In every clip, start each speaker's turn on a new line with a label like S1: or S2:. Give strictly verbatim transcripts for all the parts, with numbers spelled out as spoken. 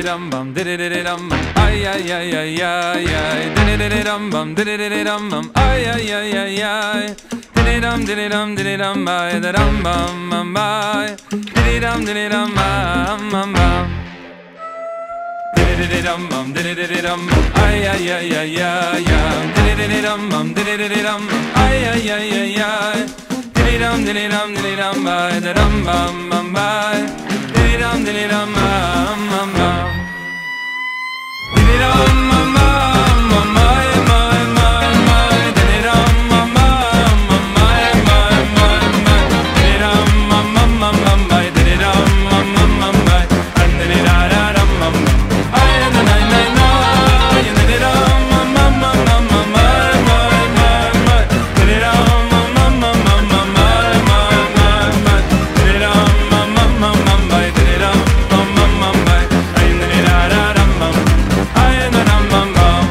S1: dum bum diddy diddy dum bum ay ay ay ay ay ay diddy diddy dum bum diddy diddy dum bum ay ay ay ay ay diddy dum diddy dum diddy dum by the dum bum bum by diddy dum diddy dum bum bum bum diddy diddy dum bum diddy diddy dum ay ay ay ay ay ay diddy diddy dum bum diddy diddy dum ay ay ay ay ay diddy dum diddy dum diddy dum by the dum bum bum by diddy dum diddy dum bum bum bum diddy dum bum bum bum my my my my diddy dum bum bum bum my my my my diddy dum bum bum bum bum my diddy dum bum bum bum my and diddy da da dum bum bum ay and the nine nine nine and diddy dum bum bum bum bum bum my my my my diddy dum bum bum bum bum bum my my my my diddy dum bum bum bum bum my diddy dum bum bum bum my ay and diddy da da dum bum ay and the dum bum bum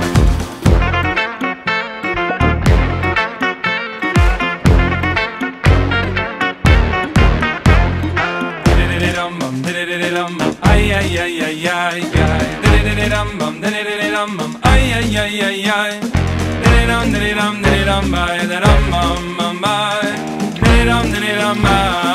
S1: diddy dum bum diddy dum bum ay ay ay ay ay ay diddy dum bum diddy dum bum ay ay ay ay ay diddy dum diddy dum diddy dum by the dum bum bum by diddy dum diddy dum by